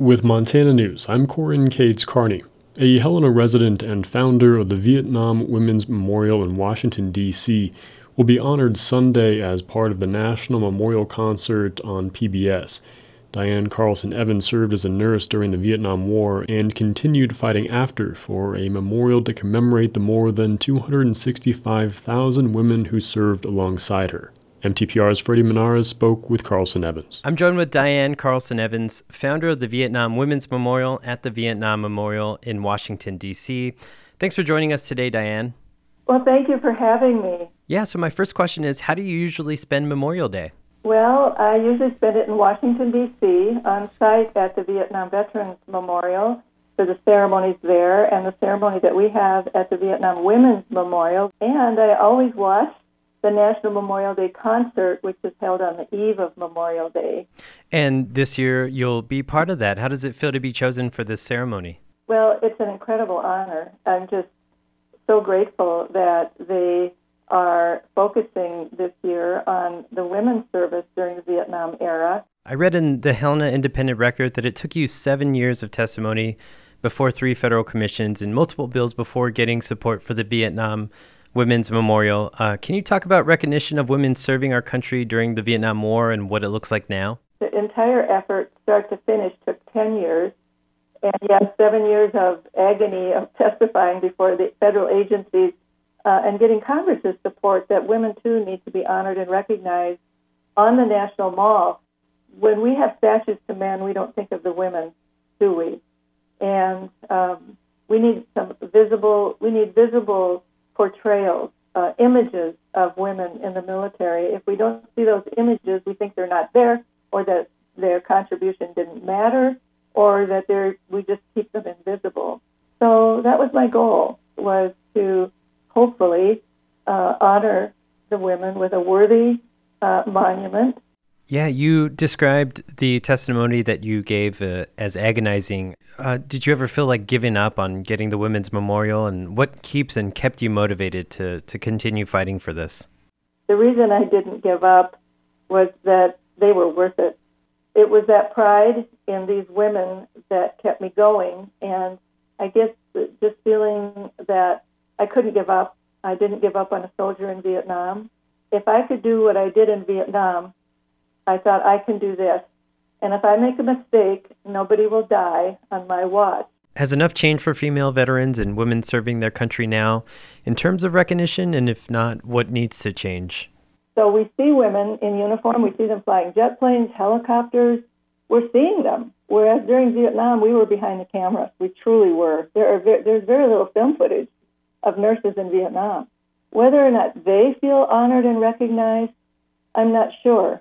With Montana News, I'm Corin Cates Carney. A Helena resident and founder of the Vietnam Women's Memorial in Washington, D.C., will be honored Sunday as part of the National Memorial Concert on PBS. Diane Carlson Evans served as a nurse during the Vietnam War and continued fighting after for a memorial to commemorate the more than 265,000 women who served alongside her. MTPR's Freddie Menares spoke with Carlson Evans. I'm joined with Diane Carlson Evans, founder of the Vietnam Women's Memorial at the Vietnam Memorial in Washington, D.C. Thanks for joining us today, Diane. Well, thank you for having me. Yeah, so my first question is, how do you usually spend Memorial Day? Well, I usually spend it in Washington, D.C., on site at the Vietnam Veterans Memorial for the ceremonies there and the ceremony that we have at the Vietnam Women's Memorial. And I always watch the National Memorial Day concert, which is held on the eve of Memorial Day. And this year you'll be part of that. How does it feel to be chosen for this ceremony? Well, it's an incredible honor. I'm just so grateful that they are focusing this year on the women's service during the Vietnam era. I read in the Helena Independent Record that it took you 7 years of testimony before 3 federal commissions and multiple bills before getting support for the Vietnam Women's Memorial. Can you talk about recognition of women serving our country during the Vietnam War and what it looks like now? The entire effort, start to finish, took 10 years. And yes, 7 years of agony of testifying before the federal agencies and getting Congress's support that women, too, need to be honored and recognized on the National Mall. When we have statues to men, we don't think of the women, do we? And we need visible portrayals, images of women in the military. If we don't see those images, we think they're not there, or that their contribution didn't matter, or that we just keep them invisible. So that was my goal, was to hopefully honor the women with a worthy monument. Yeah, you described the testimony that you gave as agonizing. Did you ever feel like giving up on getting the Women's Memorial, and what keeps and kept you motivated to continue fighting for this? The reason I didn't give up was that they were worth it. It was that pride in these women that kept me going, and I guess just feeling that I couldn't give up. I didn't give up on a soldier in Vietnam. If I could do what I did in Vietnam, I thought I can do this. And if I make a mistake, nobody will die on my watch. Has enough changed for female veterans and women serving their country now in terms of recognition? And if not, what needs to change? So we see women in uniform. We see them flying jet planes, helicopters. We're seeing them. Whereas during Vietnam, we were behind the camera. We truly were. There's very little film footage of nurses in Vietnam. Whether or not they feel honored and recognized, I'm not sure.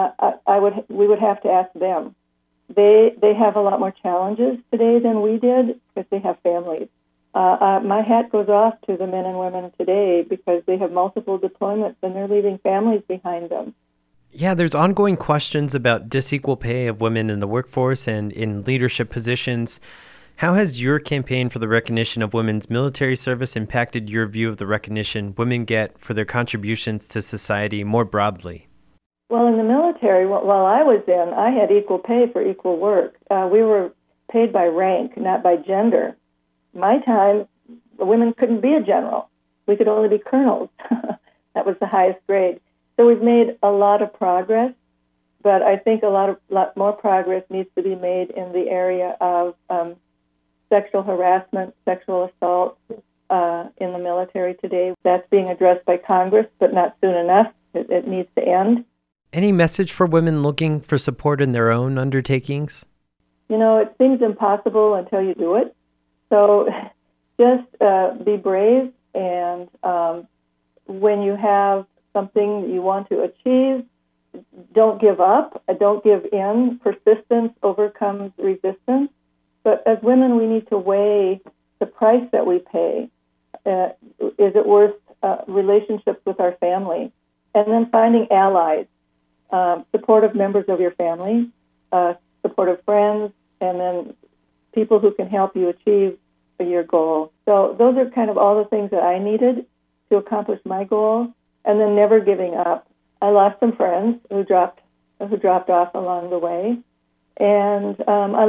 We would have to ask them. They have a lot more challenges today than we did because they have families. My hat goes off to the men and women today because they have multiple deployments and they're leaving families behind them. Yeah, there's ongoing questions about disequal pay of women in the workforce and in leadership positions. How has your campaign for the recognition of women's military service impacted your view of the recognition women get for their contributions to society more broadly? Well, in the military, while I was in, I had equal pay for equal work. We were paid by rank, not by gender. My time, women couldn't be a general. We could only be colonels. That was the highest grade. So we've made a lot of progress, but I think a lot more progress needs to be made in the area of sexual harassment, sexual assault in the military today. That's being addressed by Congress, but not soon enough. It needs to end. Any message for women looking for support in their own undertakings? You know, it seems impossible until you do it. So just be brave, and when you have something you want to achieve, don't give up, don't give in. Persistence overcomes resistance. But as women, we need to weigh the price that we pay. Is it worth relationships with our family? And then finding allies. Supportive members of your family, supportive friends, and then people who can help you achieve your goal. So those are kind of all the things that I needed to accomplish my goal, and then never giving up. I lost some friends who dropped off along the way, and I lost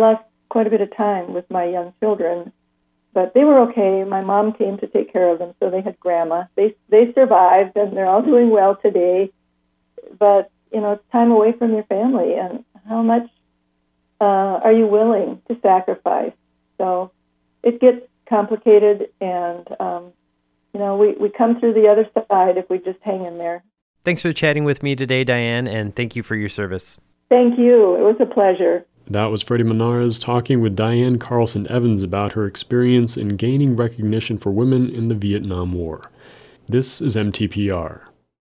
quite a bit of time with my young children, but they were okay. My mom came to take care of them, so they had grandma. They survived, and they're all doing well today. But, it's time away from your family, and how much are you willing to sacrifice? So it gets complicated, and, we come through the other side if we just hang in there. Thanks for chatting with me today, Diane, and thank you for your service. Thank you. It was a pleasure. That was Freddie Menares talking with Diane Carlson Evans about her experience in gaining recognition for women in the Vietnam War. This is MTPR.